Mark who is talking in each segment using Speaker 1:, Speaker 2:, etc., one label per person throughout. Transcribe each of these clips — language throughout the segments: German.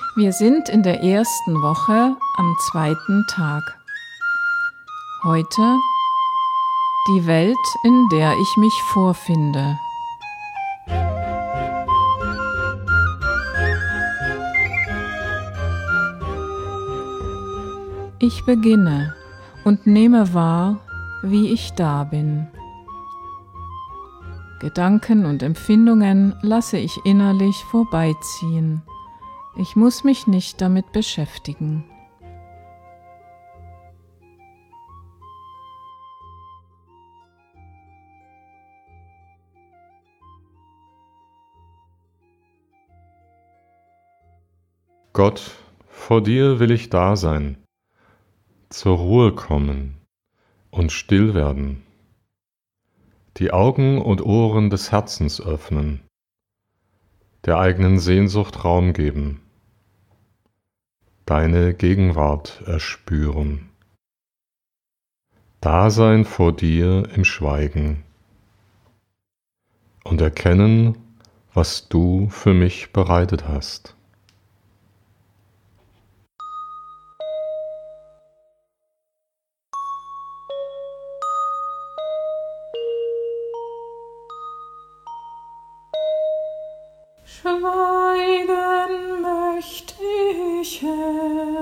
Speaker 1: Wir sind in der ersten Woche am 2. Tag. Heute die Welt, in der ich mich vorfinde. Ich beginne und nehme wahr, wie ich da bin. Gedanken und Empfindungen lasse ich innerlich vorbeiziehen. Ich muss mich nicht damit beschäftigen.
Speaker 2: Gott, vor dir will ich da sein, zur Ruhe kommen und still werden, die Augen und Ohren des Herzens öffnen, der eigenen Sehnsucht Raum geben, deine Gegenwart erspüren, Dasein vor dir im Schweigen und erkennen, was du für mich bereitet hast.
Speaker 3: Schweigen möchte ich, Herr,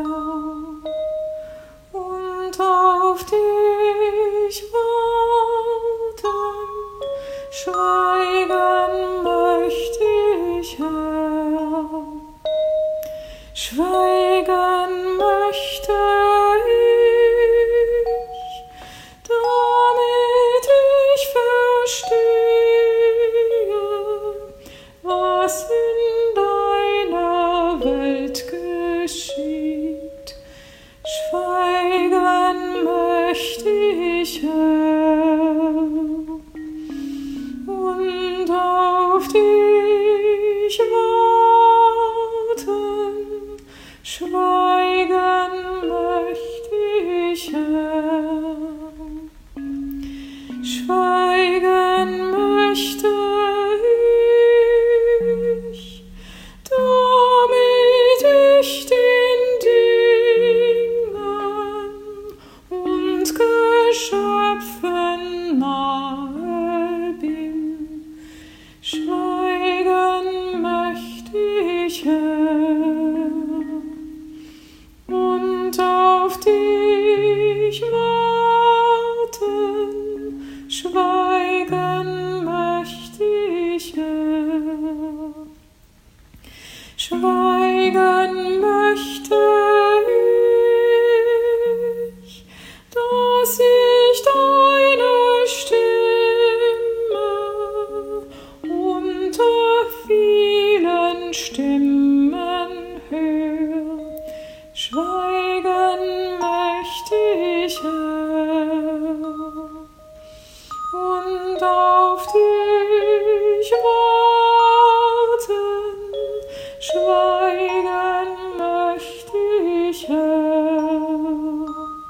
Speaker 3: und auf dich warten. Schweigen möchte ich, Herr, schweigen möchte ich, damit ich verstehe, was in deiner Welt geschieht. Schweigen möchte ich, Herr, und auf dich warten. Schweigen möchte ich, Herr, schweigen möchte ich, damit ich den Dingen und Geschöpfen nahe bin. Schweigen möchte ich, Herr, und auf dich warten. Schweigen möchte ich, Herr, schweigen möchte ich, dass ich deine Stimme unter vielen Stimmen höre. Schweigen möchte ich, Herr, und auf dich warten. Schweigen möchte ich, Herr,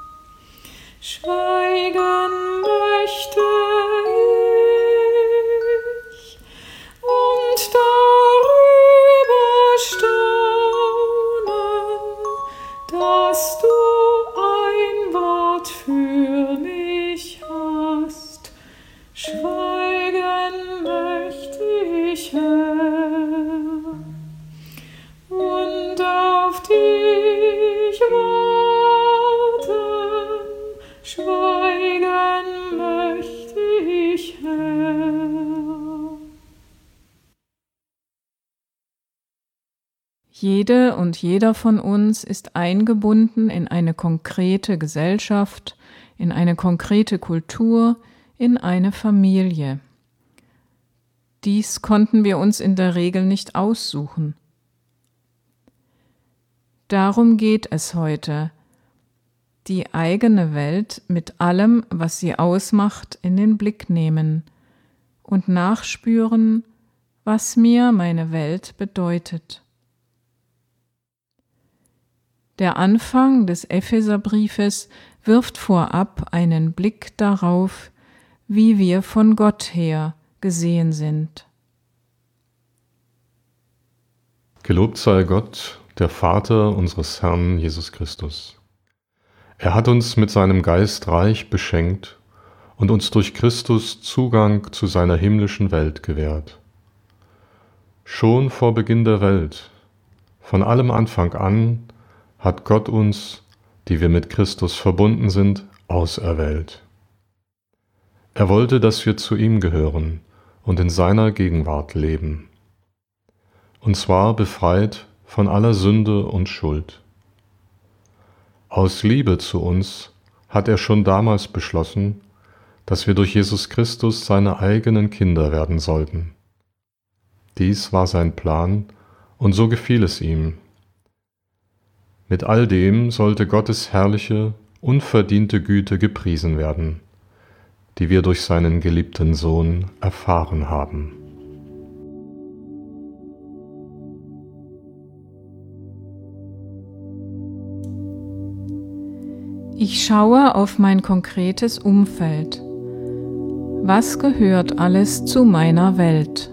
Speaker 3: schweigen möchte ich, und darüber staunen, dass du ein Wort für mich hast. Schweigen möchte ich, Herr, und auf dich warten. Schweigen möchte ich, Herr.
Speaker 1: Jede und jeder von uns ist eingebunden in eine konkrete Gesellschaft, in eine konkrete Kultur, in eine Familie. Dies konnten wir uns in der Regel nicht aussuchen. Darum geht es heute, die eigene Welt mit allem, was sie ausmacht, in den Blick nehmen und nachspüren, was mir meine Welt bedeutet. Der Anfang des Epheserbriefes wirft vorab einen Blick darauf, wie wir von Gott her gesehen sind.
Speaker 2: Gelobt sei Gott, der Vater unseres Herrn Jesus Christus. Er hat uns mit seinem Geist reich beschenkt und uns durch Christus Zugang zu seiner himmlischen Welt gewährt. Schon vor Beginn der Welt, von allem Anfang an, hat Gott uns, die wir mit Christus verbunden sind, auserwählt. Er wollte, dass wir zu ihm gehören und in seiner Gegenwart leben. Und zwar befreit von aller Sünde und Schuld. Aus Liebe zu uns hat er schon damals beschlossen, dass wir durch Jesus Christus seine eigenen Kinder werden sollten. Dies war sein Plan und so gefiel es ihm. Mit all dem sollte Gottes herrliche, unverdiente Güte gepriesen werden, die wir durch seinen geliebten Sohn erfahren haben.
Speaker 1: Ich schaue auf mein konkretes Umfeld. Was gehört alles zu meiner Welt?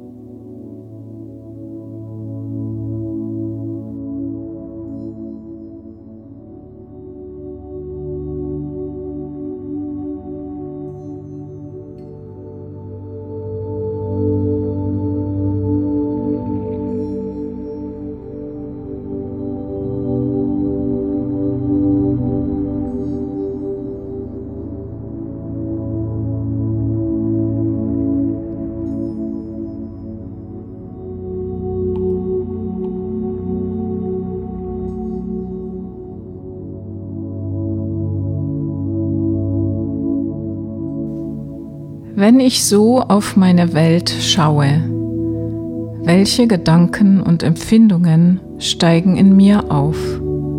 Speaker 1: Wenn ich so auf meine Welt schaue, welche Gedanken und Empfindungen steigen in mir auf?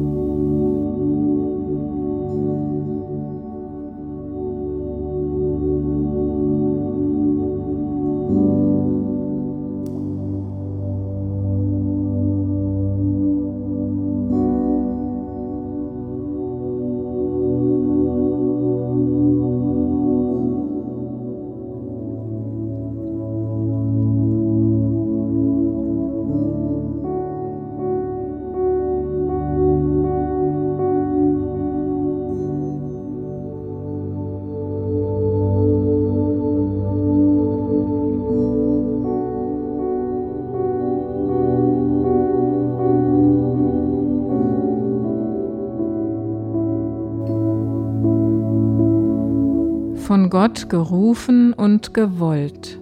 Speaker 1: Von Gott gerufen und gewollt.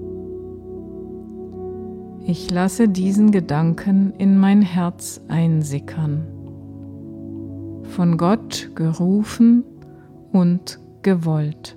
Speaker 1: Ich lasse diesen Gedanken in mein Herz einsickern. Von Gott gerufen und gewollt.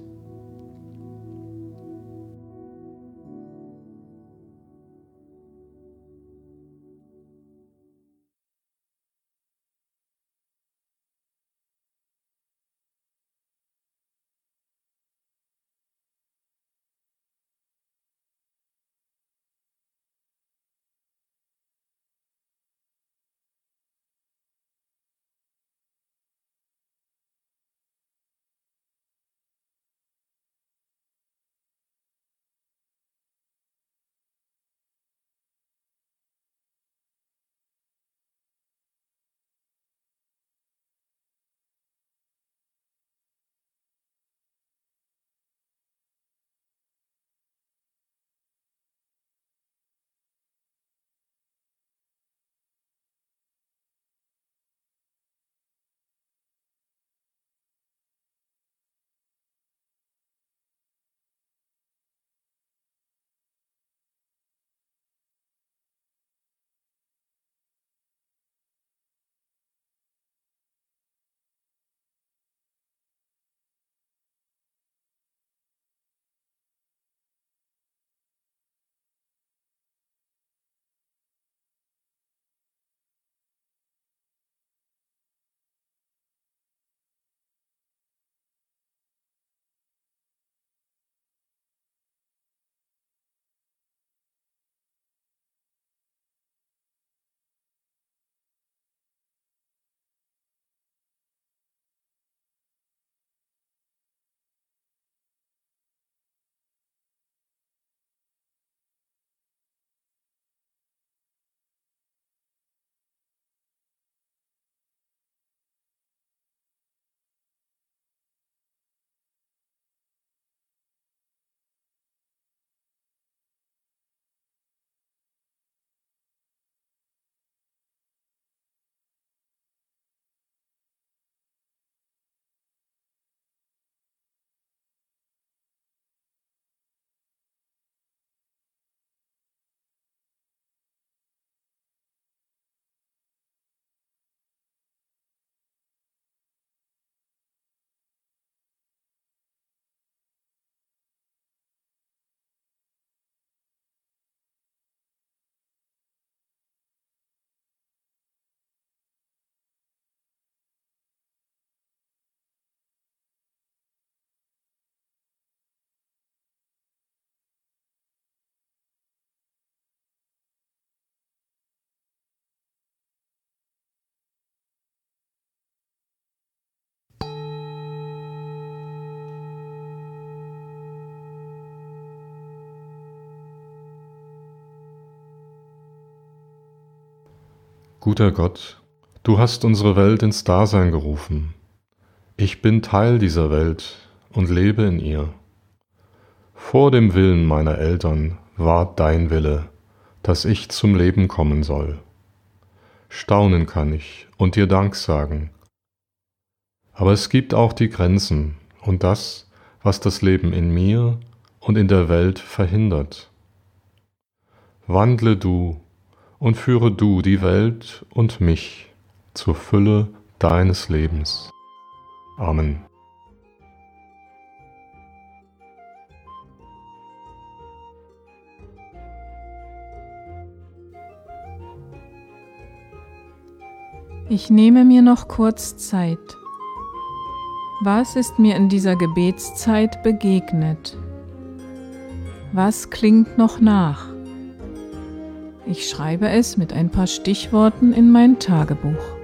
Speaker 2: Guter Gott, du hast unsere Welt ins Dasein gerufen. Ich bin Teil dieser Welt und lebe in ihr. Vor dem Willen meiner Eltern war dein Wille, dass ich zum Leben kommen soll. Staunen kann ich und dir Dank sagen. Aber es gibt auch die Grenzen und das, was das Leben in mir und in der Welt verhindert. Wandle du und führe du die Welt und mich zur Fülle deines Lebens. Amen.
Speaker 1: Ich nehme mir noch kurz Zeit. Was ist mir in dieser Gebetszeit begegnet? Was klingt noch nach? Ich schreibe es mit ein paar Stichworten in mein Tagebuch.